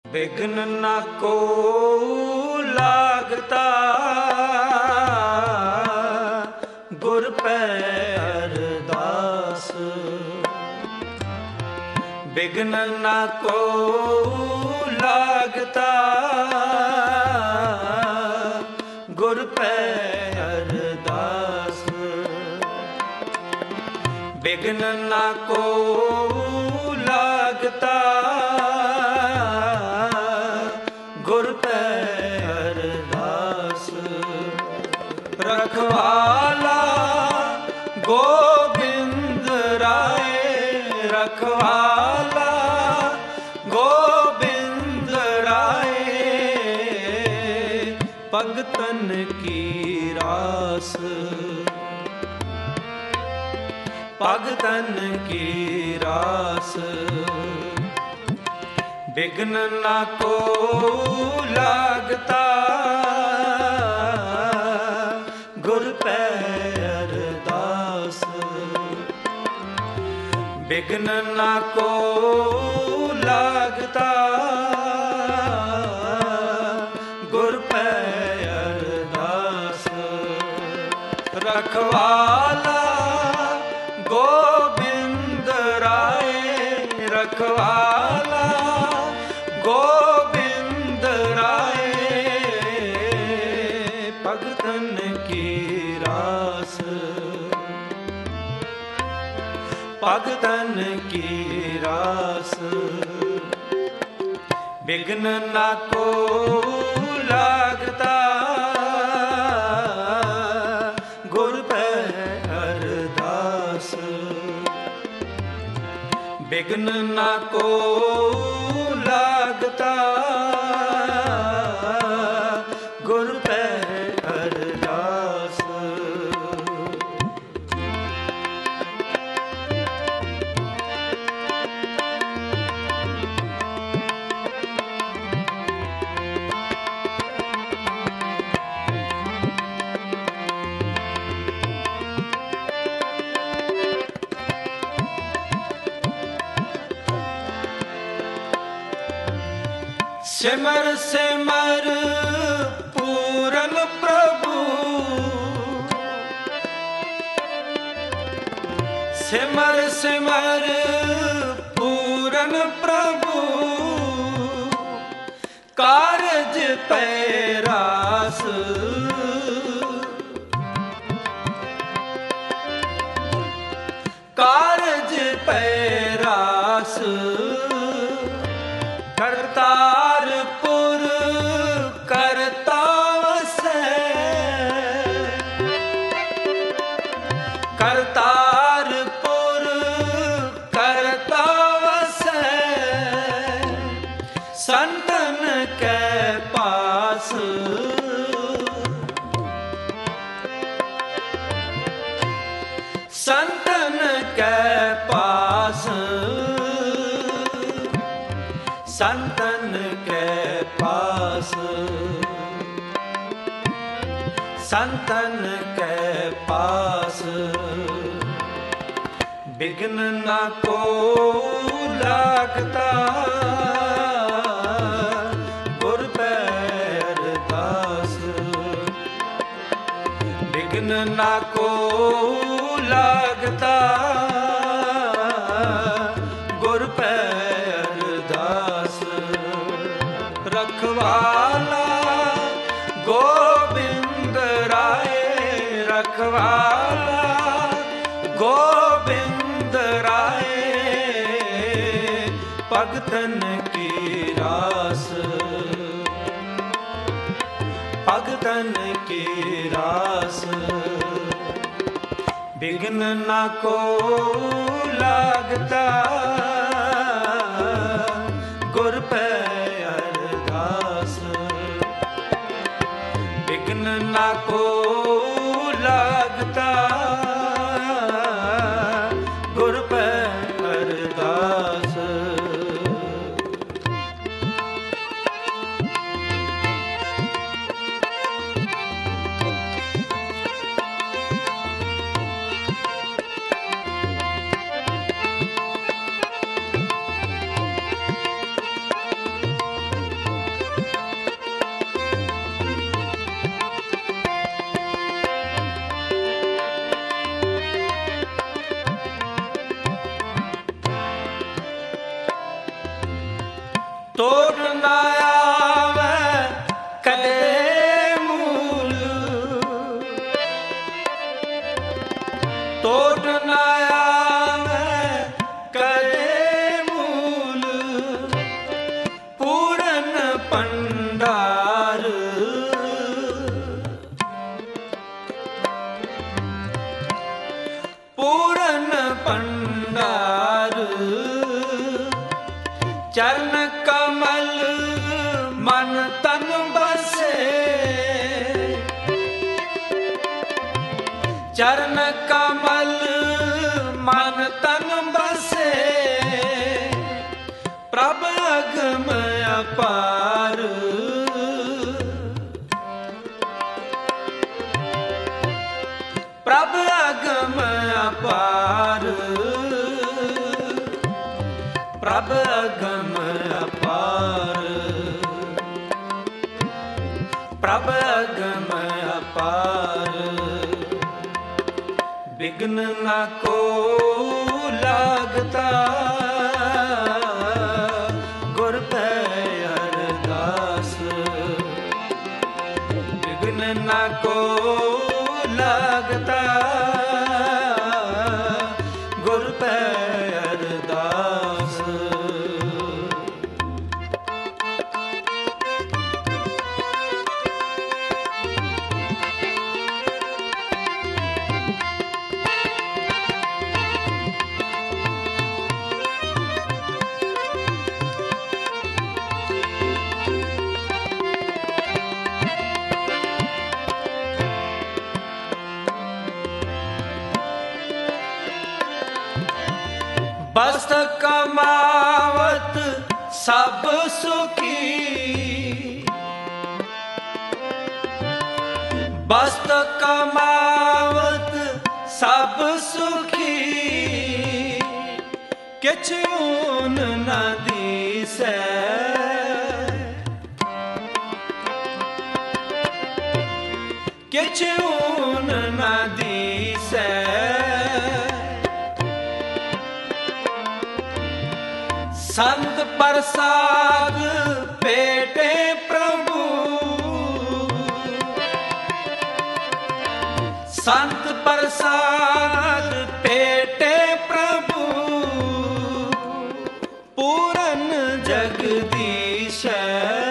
विघ्न न को लागता, गुर पे अरदास। विघ्न न को लागता, गुर पे अरदास। विघ्न न को लागता, गुर पे अरदास। रखवाला गोविंद राय, रखवाला गोविंद राय। भगतन की रास, भगतन की रास। विघ्न न को लागता, गुर पे अरदास। विघ्न न को लागता, गुर पे अरदास। रखवाला गोविंद राय, रखवाला गोविंद राय। भगतन की रास, भगतन की रास। विघ्न न को लागता, गुर पे अरदास। विघ्न न को लागता, गुर पे अरदास। सिमर सिमर पूरन प्रभु, सिमर सिमर पूरन प्रभु। कारज पैरास, कारज पैरास। करतारपुर करता वसै, करतारपुर करता वसै। संतन के पास, संतन के पास। संतन के पास, संतन के पास। विघ्न न को लागता, गुर पे अरदास। विघ्न न को लागता, गुर पे अरदास। रखवाला गोविंद राय, रखवाला गोविंद राय। भगतन की रास, भगतन की रास। विघ्न न को लागता, गुर पे अरदास। विघ्न न को लागता, गुर पे अरदास। ਤੋੜ ਨਾ ਆਵੇ ਕਦੇ ਮੂਲ, ਤੋੜ ਨਾ ਆਵੇ ਕਦੇ ਮੂਲ, ਪੂਰਨ ਭੰਡਾਰ ਪੂਰਨ ਭੰਡਾਰ, ਚਰਨ ਕਮਲ ਮਨ ਤਨ ਬਸੇ, ਚਰਨ ਕਮਲ ਮਨ ਤਨ ਬਸੇ, ਪ੍ਰਭ ਅਗਮ ਅਪਾਰ, ਪ੍ਰਭ ਅਗਮ ਅਪਾਰ, ਪ੍ਰਭ ਅਗਮ ਅਪਾਰ, ਪ੍ਰਭ ਅਗਮ ਅਪਾਰ, ਬਿਘਨ ਨਾ ਕੋ ਲਾਗਤਾ, ਗੁਰ ਪੈ ਅਰਦਾਸ, ਬਿਘਨ ਨਾ ਕੋ ਲਾਗਤਾ, ਗੁਰ ਪੈ ਅਰਦਾਸ। ਬਸਤ ਕਮਾਵਤ ਸਭ ਸੁਖੀ, ਬਸਤ ਕਮਾਵਤ ਸਭ ਸੁਖੀ, ਕਿਛ ਊਨ ਨ ਦੀਸੈ, ਕਿਛ ਊਨ ਨ ਦੀਸੈ, ਸੰਤ ਪ੍ਰਸਾਦ ਭੇਟੇ ਪ੍ਰਭੂ, ਸੰਤ ਪ੍ਰਸਾਦ ਭੇਟੇ ਪ੍ਰਭੂ, ਪੂਰਨ ਜਗਦੀਸ਼ੈ,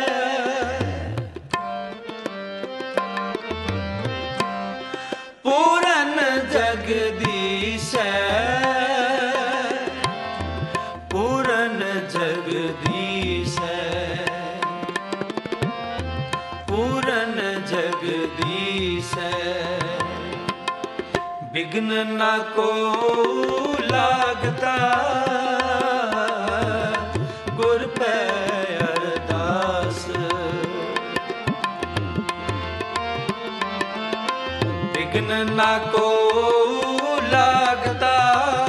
ਪੂਰਨ ਜਗਦੀਸ਼ੈ, ਪੂਰਨ ਜਗਦੀਸ਼ੈ, ਪੂਰਨ ਜਗਦੀਸ਼ੈ, ਬਿਘਨ ਨਾ ਕੋ ਲਾਗਤਾ, ਗੁਰ ਪੈ ਅਰਦਾਸ, ਬਿਘਨ ਨਾ ਕੋ ਲਾਗਤਾ,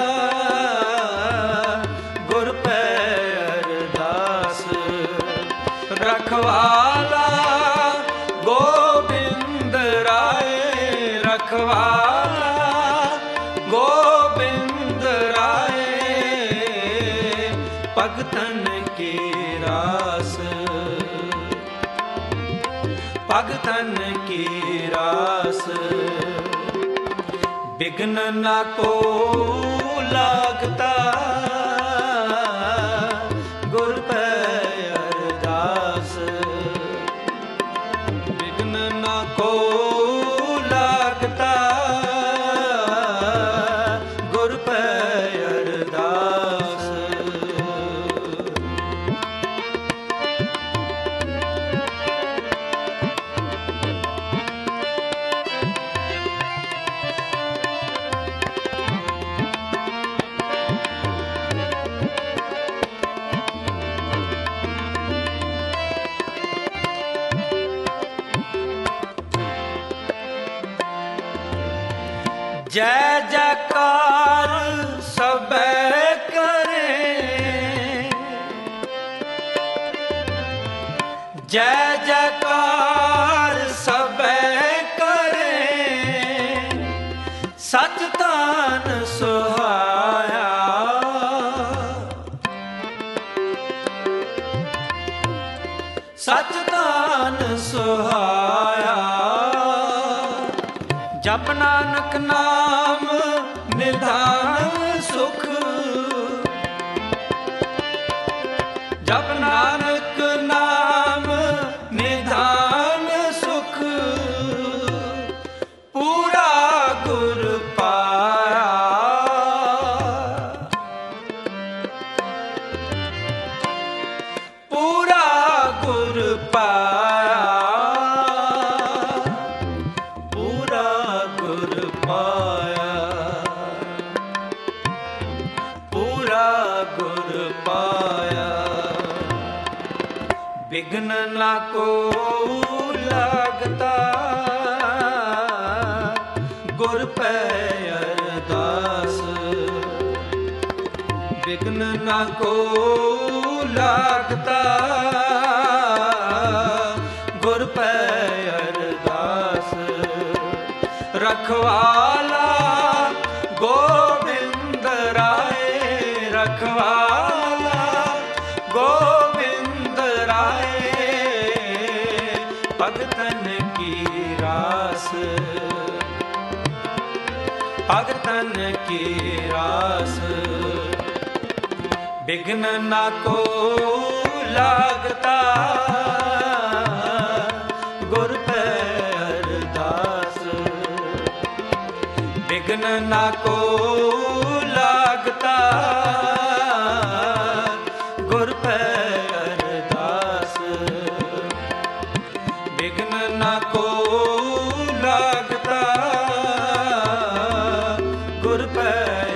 ਗੁਰ ਪੈ ਅਰਦਾਸ। ਰਖਵਾਲਾ ਗੋਬਿੰਦ ਰਾਏ, ਰਖਵਾਲਾ ਗੋਬਿੰਦ ਰਾਏ, ਭਗਤਨ ਕੀ ਰਾਸ, ਭਗਤਨ ਕੀ ਰਾਸ, ਬਿਘਨ ਨਾ ਕੋ ਲਾਗਤਾ, ਗੁਰ ਪੈ ਅਰਦਾਸ, ਬਿਘਨ ਨਾ ਕੋ ਲਾਗਤਾ, ਗੁਰ ਪੈ ਅਰਦਾਸ। ਜੈ ਜੈਕਾਰ ਸਭੈ ਕਰੇ, ਜੈ ਜੈਕਾਰ ਸਭੈ ਕਰੇ, ਸਚ ਤਾਨ ਸੁਹਾਇਆ, सच दान सुहाया। जप नानक नाम निधान सुख, जप नानक नाम निधान सुख, पूरा गुर पाया। पूरा गुर पाया, पूरा गुर पाया, पूरा गुर पाया। विघ्न ना को लागता, गुर पै अरदास। विघ्न ना को लागता, गुर पै अरदास। रखवाला गोविंद राय, रखवाला गोविंद राय, भगतन की रास, भगतन की रास। विघ्न ना को लागता, गुर पै अरदास। विघ्न ना को लागता, गुर पै अरदास। विघ्न ना को लागता, गुर पै